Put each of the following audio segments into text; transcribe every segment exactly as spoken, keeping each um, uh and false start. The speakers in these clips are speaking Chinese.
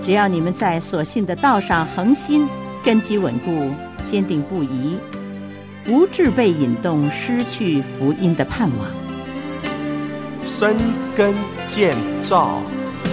只要你们在所信的道上恒心，根基稳固，坚定不移，无致被引动失去福音的盼望。 深耕建造。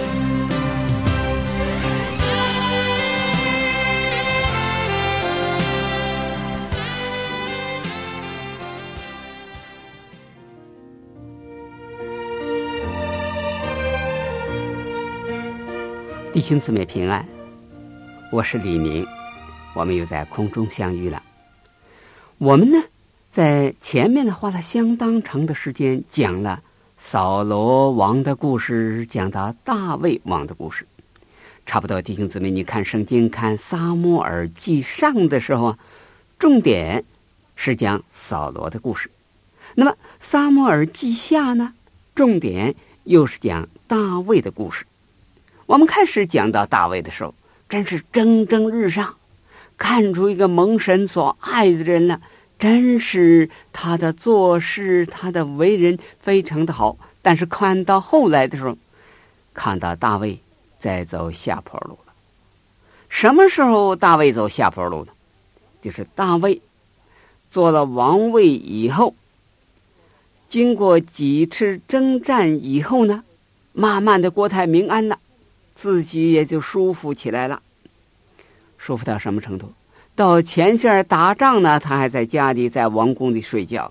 弟兄姊妹平安，我是李明，我们又在空中相遇了。我们呢，在前面呢花了相当长的时间讲了扫罗王的故事，讲到大卫王的故事。差不多，弟兄姊妹，你看圣经看撒母耳记上的时候，重点是讲扫罗的故事。那么撒母耳记下呢，重点又是讲大卫的故事。我们开始讲到大卫的时候，真是蒸蒸日上，看出一个蒙神所爱的人了。真是他的做事，他的为人非常的好。但是看到后来的时候，看到大卫在走下坡路了。什么时候大卫走下坡路呢？就是大卫做了王位以后，经过几次征战以后呢，慢慢的国泰民安了，自己也就舒服起来了。舒服到什么程度？到前线打仗呢，他还在家里在王宫里睡觉。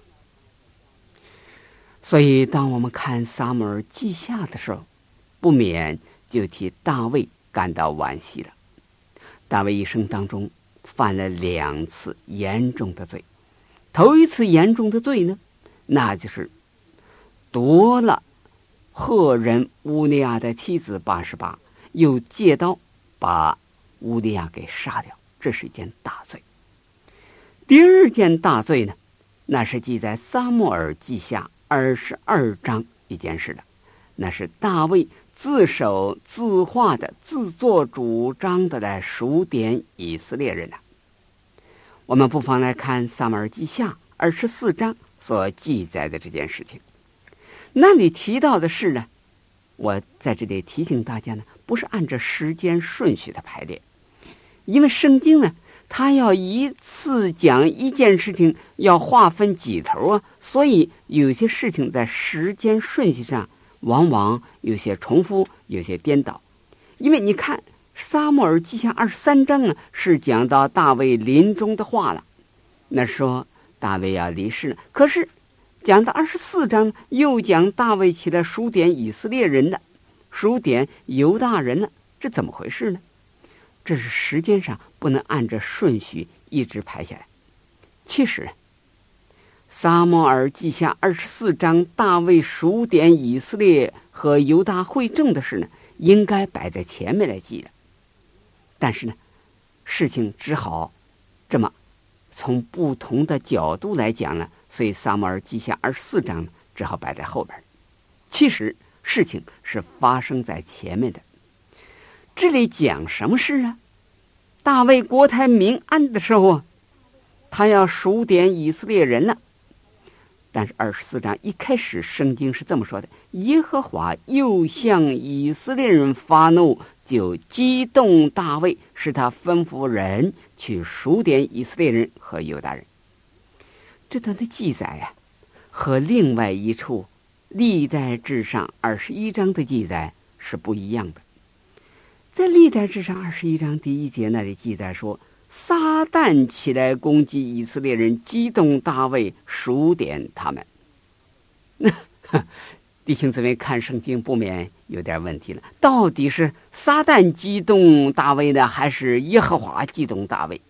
所以当我们看撒母耳记下的时候，不免就替大卫感到惋惜了。大卫一生当中犯了两次严重的罪。头一次严重的罪呢，那就是夺了赫人乌利亚的妻子八十八，又借刀把乌利亚给杀掉，这是一件大罪。第二件大罪呢，那是记在撒母耳记下二十二章一件事了，那是大卫自首自话的、自作主张的来数点以色列人了。我们不妨来看撒母耳记下二十四章所记载的这件事情。那里提到的是呢，我在这里提醒大家呢，不是按照时间顺序的排列，因为圣经呢，它要一次讲一件事情，要划分几头啊，所以有些事情在时间顺序上往往有些重复，有些颠倒。因为你看撒母耳记下二十三章呢，是讲到大卫临终的话了，那说大卫要离世了，可是讲到二十四章又讲大卫起来数点以色列人了，数点犹大人了，这怎么回事呢？这是时间上不能按照顺序一直排下来。其实撒母耳记下二十四章大卫数点以色列和犹大会众的事呢，应该摆在前面来记的。但是呢，事情只好这么从不同的角度来讲呢，所以撒母耳记下二十四章呢，只好摆在后边。其实事情是发生在前面的。这里讲什么事啊？大卫国泰民安的时候啊，他要数点以色列人了。但是二十四章一开始圣经是这么说的：耶和华又向以色列人发怒，就激动大卫，使他吩咐人去数点以色列人和犹大人。这段的记载啊，和另外一处历代志上二十一章的记载是不一样的。在历代志上二十一章第一节那里记载说，撒旦起来攻击以色列人，激动大卫数点他们。那弟兄姊妹看圣经不免有点问题了，到底是撒旦激动大卫呢，还是耶和华激动大卫？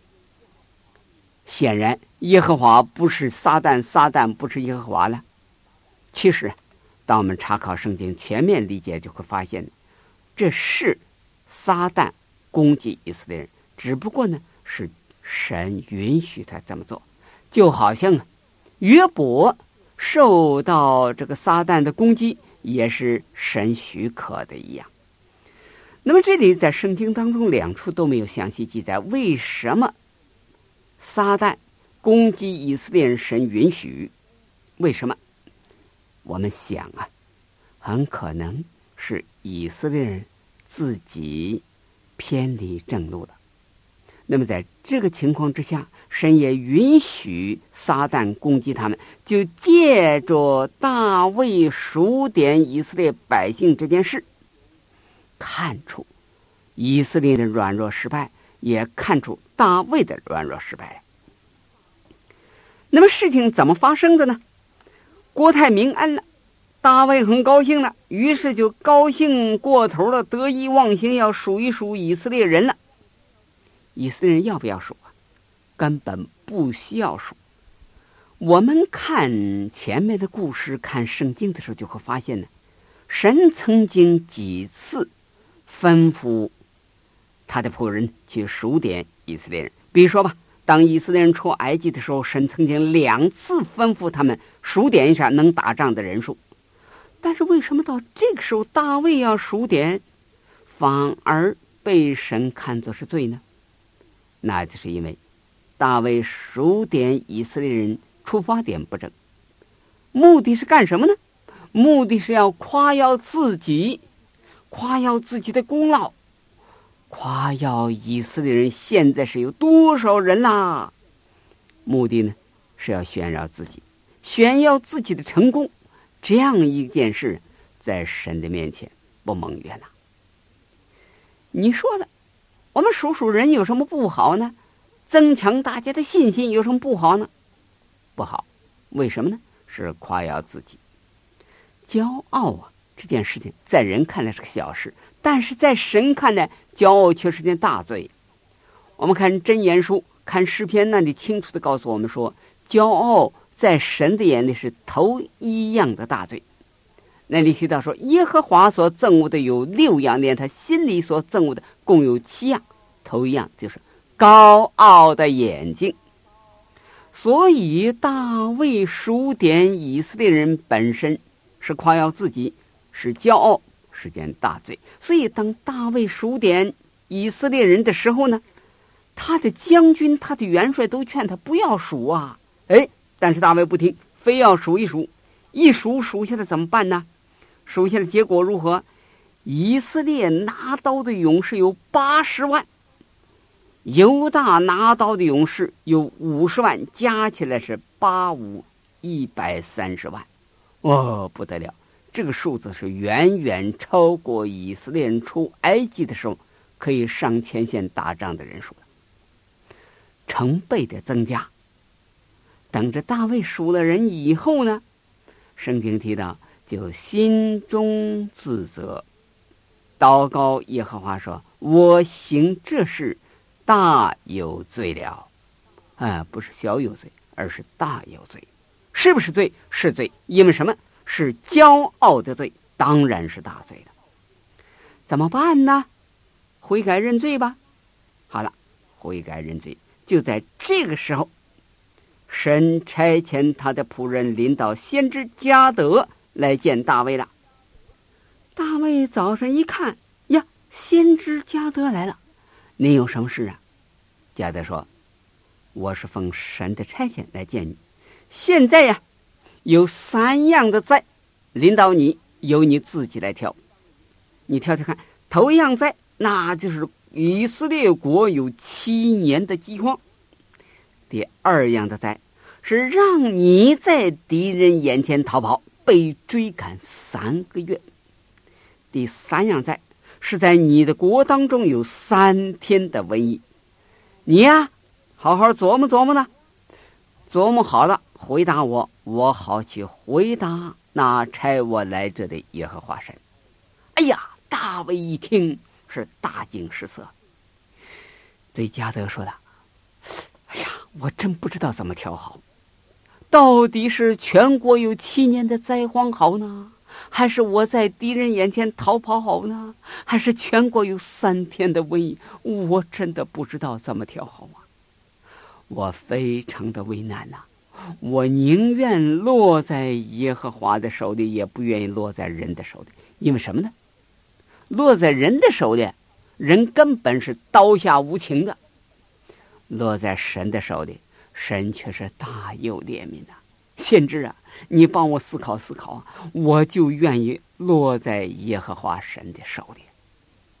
显然耶和华不是撒旦，撒旦不是耶和华了。其实当我们查考圣经全面理解，就会发现这是撒旦攻击以色列人，只不过呢是神允许他这么做。就好像约伯受到这个撒旦的攻击，也是神许可的一样。那么这里在圣经当中两处都没有详细记载，为什么撒旦攻击以色列人神允许？为什么？我们想啊，很可能是以色列人自己偏离正路了。那么在这个情况之下，神也允许撒旦攻击他们，就借着大卫数点以色列百姓这件事，看出以色列的软弱失败，也看出大卫的软弱失败。那么事情怎么发生的呢？国泰民安了，大卫很高兴了，于是就高兴过头了，得意忘形，要数一数以色列人了。以色列人要不要数啊？根本不需要数。我们看前面的故事，看圣经的时候就会发现呢，神曾经几次吩咐他的仆人去数点以色列人。比如说吧，当以色列人出埃及的时候，神曾经两次吩咐他们数点一下能打仗的人数。但是为什么到这个时候大卫要数点，反而被神看作是罪呢？那就是因为大卫数点以色列人出发点不正，目的是干什么呢？目的是要夸耀自己，夸耀自己的功劳，夸耀以色列人现在是有多少人啦。目的呢是要炫耀自己，炫耀自己的成功。这样一件事在神的面前不蒙悦纳。你说的我们数数人有什么不好呢？增强大家的信心有什么不好呢？不好。为什么呢？是夸耀自己。骄傲啊，这件事情在人看来是个小事，但是在神看来，骄傲却是件大罪。我们看箴言书，看诗篇，那里清楚地告诉我们说，骄傲在神的眼里是头一样的大罪。那里提到说，耶和华所憎恶的有六样，连他心里所憎恶的共有七样。头一样就是高傲的眼睛。所以大卫数点以色列人本身是夸耀自己，是骄傲，是件大罪。所以当大卫数点以色列人的时候呢，他的将军，他的元帅都劝他不要数啊。哎，但是大卫不听，非要数一数。一数数下来怎么办呢？数下的结果如何？以色列拿刀的勇士有八十万，犹大拿刀的勇士有五十万，加起来是八五一百三十万。哦，不得了！这个数字是远远超过以色列人出埃及的时候可以上前线打仗的人数的，成倍的增加。等着大卫数了人以后呢，圣经提到就心中自责，祷告耶和华说，我行这事大有罪了。啊，不是小有罪，而是大有罪。是不是罪？是罪。因为什么？是骄傲的罪，当然是大罪了。怎么办呢？悔改认罪吧。好了，悔改认罪。就在这个时候，神差遣他的仆人领导先知迦得来见大卫了。大卫早上一看呀，先知迦得来了，你有什么事啊？迦得说，我是奉神的差遣来见你。现在呀，有三样的灾临到你，由你自己来挑。你挑挑看，头一样灾，那就是以色列国有七年的饥荒。第二样的灾是让你在敌人眼前逃跑，被追赶三个月。第三样灾是在你的国当中有三天的瘟疫。你呀，好好琢磨琢磨呢，琢磨好了回答我，我好去回答那差我来这的耶和华神。哎呀，大卫一听是大惊失色，对迦得说的，哎呀，我真不知道怎么挑好，到底是全国有七年的灾荒好呢，还是我在敌人眼前逃跑好呢，还是全国有三天的瘟疫？我真的不知道怎么挑好啊，我非常的为难呐、啊，我宁愿落在耶和华的手里，也不愿意落在人的手里。因为什么呢？落在人的手里，人根本是刀下无情的；落在神的手里，神却是大有怜悯的。先知啊，你帮我思考思考啊，我就愿意落在耶和华神的手里。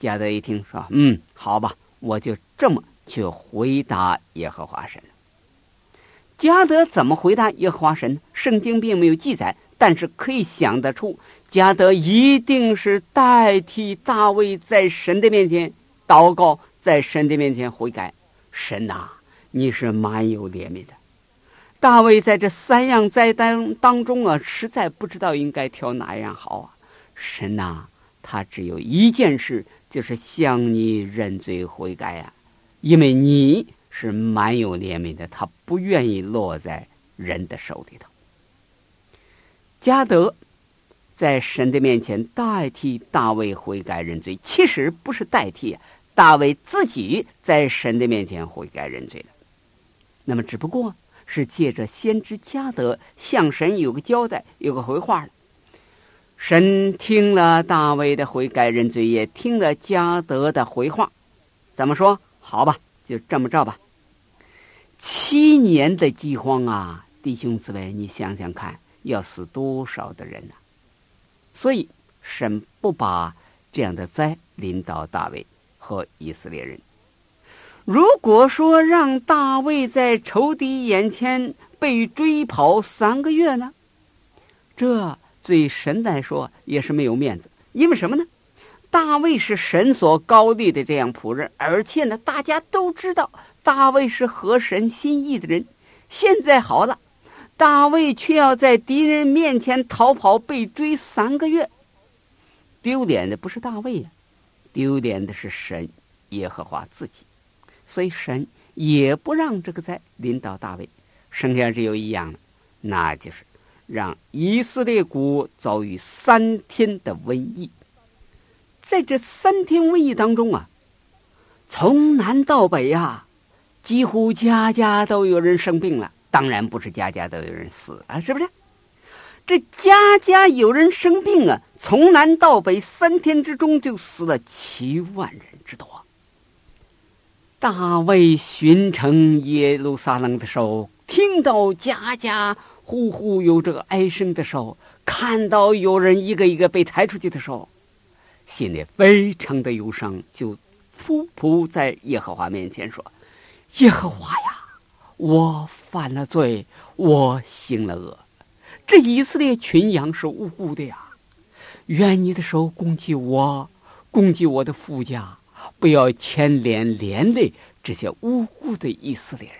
迦得一听说，嗯，好吧，我就这么去回答耶和华神了。迦得怎么回答耶和华神？圣经并没有记载，但是可以想得出，迦得一定是代替大卫在神的面前祷告，在神的面前悔改。神啊，你是蛮有怜悯的。大卫在这三样灾当当中啊，实在不知道应该挑哪一样好啊。神啊，他只有一件事，就是向你认罪悔改啊，因为你是蛮有怜悯的，他不愿意落在人的手里头。迦得在神的面前代替大卫悔改认罪，其实不是代替，大卫自己在神的面前悔改认罪了。那么只不过是借着先知迦得向神有个交代，有个回话了。神听了大卫的悔改认罪，也听了迦得的回话，怎么说？好吧，就这么着吧。七年的饥荒啊，弟兄姊妹，你想想看，要死多少的人呢、啊？所以神不把这样的灾临到大卫和以色列人。如果说让大卫在仇敌眼前被追跑三个月呢，这对神来说也是没有面子。因为什么呢？大卫是神所高立的这样仆人，而且呢，大家都知道大卫是合神心意的人。现在好了，大卫却要在敌人面前逃跑，被追三个月。丢脸的不是大卫呀、啊，丢脸的是神耶和华自己。所以神也不让这个灾临到大卫，剩下只有一样了，那就是让以色列国遭遇三天的瘟疫。在这三天瘟疫当中啊，从南到北啊，几乎家家都有人生病了。当然不是家家都有人死了，是不是？这家家有人生病啊，从南到北三天之中就死了七万人之多。大卫巡城耶路撒冷的时候，听到家家户户有这个哀声的时候，看到有人一个一个被抬出去的时候，心里非常的忧伤，就匍匐在耶和华面前说：耶和华呀，我犯了罪，我行了恶，这以色列群羊是无辜的呀，愿你的手攻击我，攻击我的父家，不要牵连连累这些无辜的以色列人。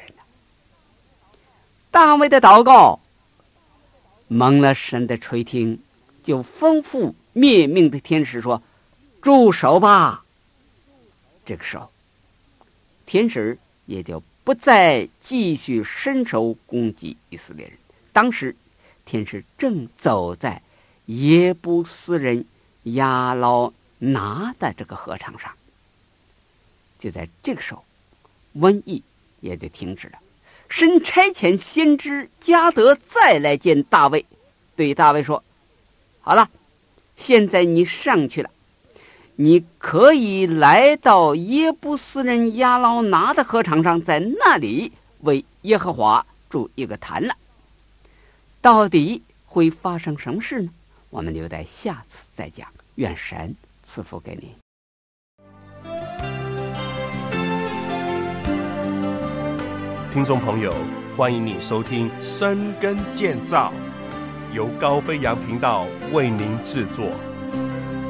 大卫的祷告蒙了神的垂听，就吩咐灭命的天使说：住手吧。这个时候天使也就不再继续伸手攻击以色列人。当时天使正走在耶布斯人亚劳拿的这个河场上。就在这个时候，瘟疫也就停止了。神差遣先知迦得再来见大卫，对大卫说：好了，现在你上去了，你可以来到耶布斯人亚劳拿的河场上，在那里为耶和华筑一个坛了。到底会发生什么事呢？我们留待下次再讲。愿神赐福给你。 听众朋友，欢迎你收听深耕建造，由高飞扬频道为您制作。